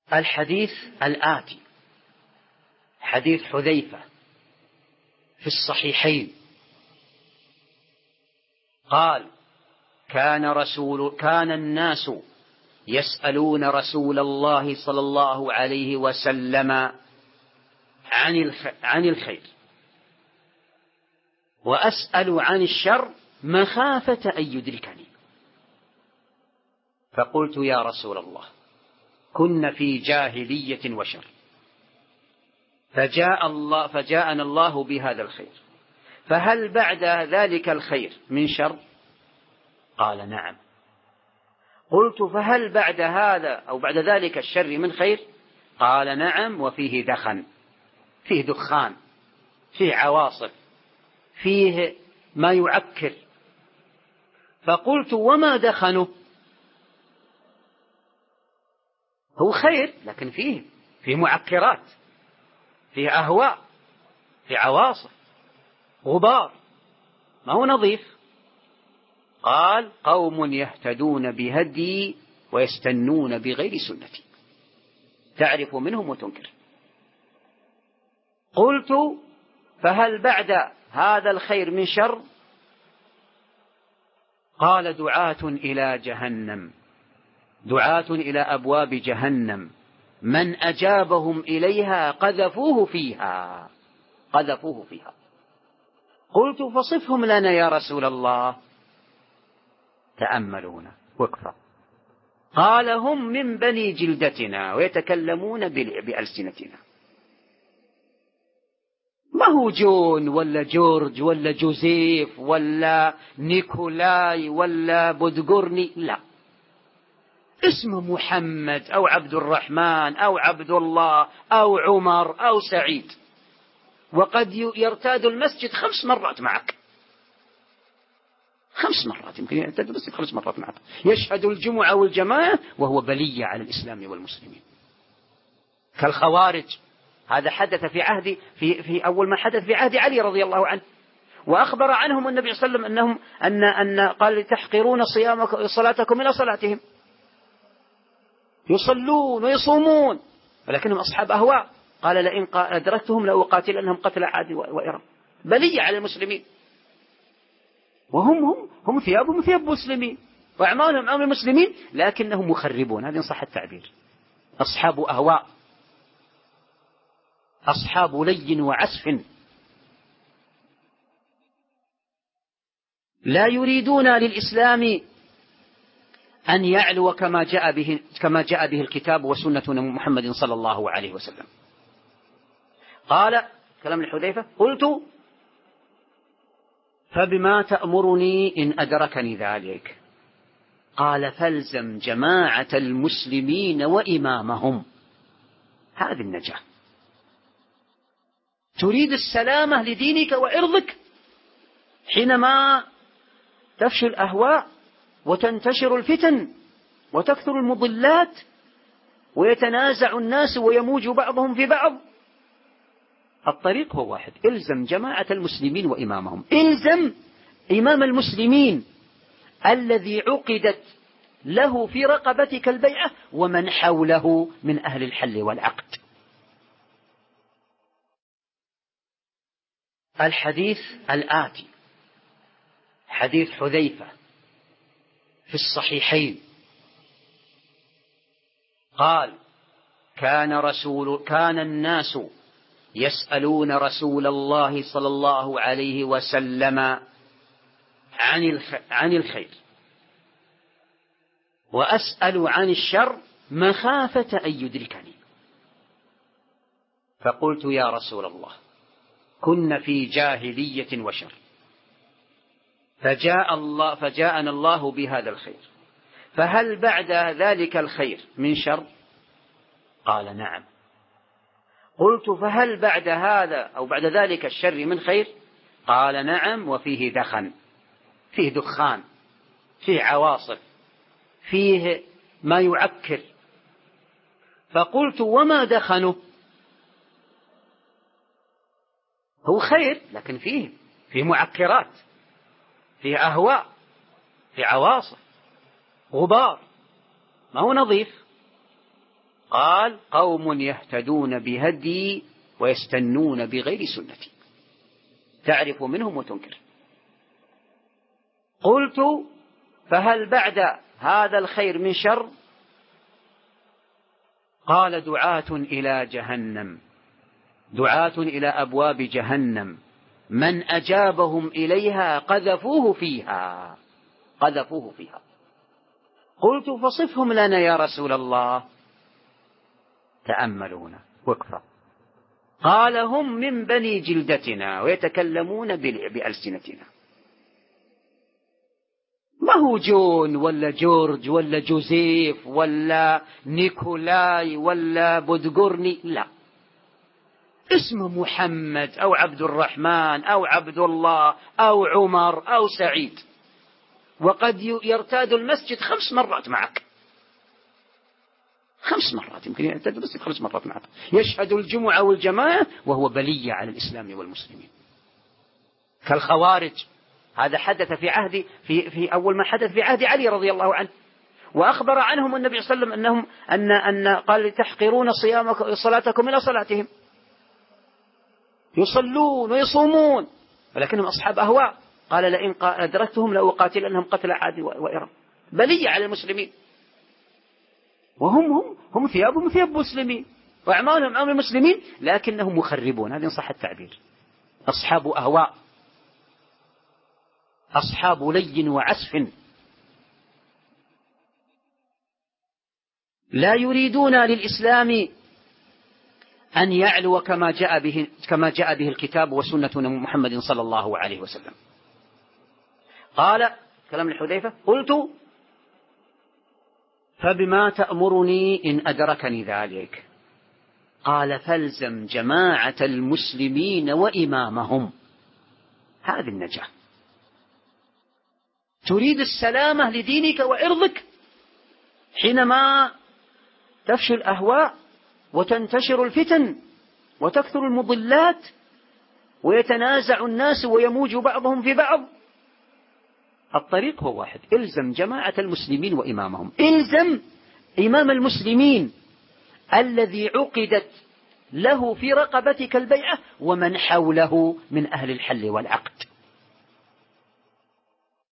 الحديث الآتي حديث حذيفة في الصحيحين قال: كان الناس يسألون رسول الله صلى الله عليه وسلم عن الخير، وأسأل عن الشر مخافة أن يدركني. فقلت: يا رسول الله، كنا في جاهلية وشر، فجاءنا الله بهذا الخير، فهل بعد ذلك الخير من شر؟ قال: نعم. قلت: فهل بعد هذا أو بعد ذلك الشر من خير؟ قال: نعم، وفيه دخن، فيه دخان، فيه عواصف، فيه ما يعكر. فقلت: وما دخنه؟ هو خير لكن فيه معكرات، فيه أهواء، فيه عواصف، غبار، ما هو نظيف. قال: قوم يهتدون بهدي ويستنون بغير سنتي، تعرف منهم وتنكر. قلت: فهل بعد هذا الخير من شر؟ قال: دعاة إلى جهنم، دعاة إلى أبواب جهنم، من أجابهم إليها قذفوه فيها. قلت: فصفهم لنا يا رسول الله. تأملون وقفة. قال: هم من بني جلدتنا ويتكلمون بألسنتنا. ما هو جون ولا جورج ولا جوزيف ولا نيكولاي ولا بودغورني، لا، اسمه محمد أو عبد الرحمن أو عبد الله أو عمر أو سعيد، وقد يرتاد المسجد 5 مرات معك، 5 مرات، يمكن يرتاد المسجد 5 مرات معك، يشهد الجمعة والجماعة وهو بلية على الإسلام والمسلمين، كالخوارج. هذا حدث في أول ما حدث في عهد علي رضي الله عنه، وأخبر عنهم النبي صلى الله عليه وسلم أنهم قال: تحقرون صلاتكم إلى صلاتهم، يصلون ويصومون ولكنهم أصحاب أهواء. قال: لئن أدركتهم لأقاتلنهم قتل عاد وإرم، بلية على المسلمين، وهم ثيابهم ثياب مسلمين وأعمالهم أعمال المسلمين، لكنهم مخربون، هذا إن صح التعبير، أصحاب أهواء، أصحاب لي وعسف، لا يريدون للإسلام أن يعلو كما جاء به الكتاب وسنة محمد صلى الله عليه وسلم. قال كلام الحذيفة: قلت: فبما تأمرني إن أدركني ذلك؟ قال: فالزم جماعة المسلمين وإمامهم، هذه النجاة. تريد السلامة لدينك وعرضك حينما تفشي الأهواء وتنتشر الفتن وتكثر المضلات ويتنازع الناس ويموج بعضهم في بعض. الطريق هو واحد: إلزم جماعة المسلمين وإمامهم، إلزم إمام المسلمين الذي عقدت له في رقبتك البيعة ومن حوله من أهل الحل والعقد. الحديث الآتي حديث حذيفة في الصحيحين قال: كان الناس يسألون رسول الله صلى الله عليه وسلم عن الخير، وأسأل عن الشر مخافة أن يدركني. فقلت: يا رسول الله، كنا في جاهلية وشر، فجاءنا الله بهذا الخير، فهل بعد ذلك الخير من شر؟ قال: نعم. قلت: فهل بعد هذا أو بعد ذلك الشر من خير؟ قال: نعم، وفيه دخن، فيه دخان، فيه عواصف، فيه ما يعكر. فقلت: وما دخنه؟ هو خير لكن فيه معكرات، فيه أهواء، فيه عواصف، غبار، ما هو نظيف. قال قوم يهتدون بهدي ويستنون بغير سنتي، تعرف منهم وتنكر. قلت فهل بعد هذا الخير من شر؟ قال دعاة إلى جهنم، دعاة إلى أبواب جهنم، من أجابهم إليها قذفوه فيها، قذفوه فيها. قلت فصفهم لنا يا رسول الله. تأملونا وقفة. قال هم من بني جلدتنا ويتكلمون بألسنتنا. ما هو جون ولا جورج ولا جوزيف ولا نيكولاي ولا بودغورني، لا، اسمه محمد أو عبد الرحمن أو عبد الله أو عمر أو سعيد، وقد يرتاد المسجد 5 مرات معك، 5 مرات يمكن يرتاد المسجد 5 مرات معك، يشهد الجمعة والجماعة وهو بلية على الإسلام والمسلمين كالخوارج. هذا حدث في أول ما حدث في عهد علي رضي الله عنه، وأخبر عنهم النبي صلى الله عليه وسلم أن قال تحقرون صلاتكم إلى صلاتهم، يصلون ويصومون ولكنهم أصحاب أهواء، قال لئن أدركتهم لأقاتلنهم قتل عاد وإرم، بلية على المسلمين، وهم ثيابهم ثياب مسلمين وأعمالهم أعمال المسلمين، لكنهم مخربون، هذا إن صح التعبير، أصحاب أهواء، أصحاب لي وعسف، لا يريدون للإسلام أن يعلو كما جاء به الكتاب وسنة محمد صلى الله عليه وسلم. قال كلام الحذيفة قلت فبما تأمرني إن أدركني ذلك؟ قال فالزم جماعة المسلمين وإمامهم، هذه النجاة. تريد السلامة لدينك وعرضك حينما تفشو الأهواء وتنتشر الفتن وتكثر المضلات ويتنازع الناس ويموج بعضهم في بعض، الطريق هو واحد، إلزم جماعة المسلمين وإمامهم، إلزم إمام المسلمين الذي عقدت له في رقبتك البيعة ومن حوله من أهل الحل والعقد.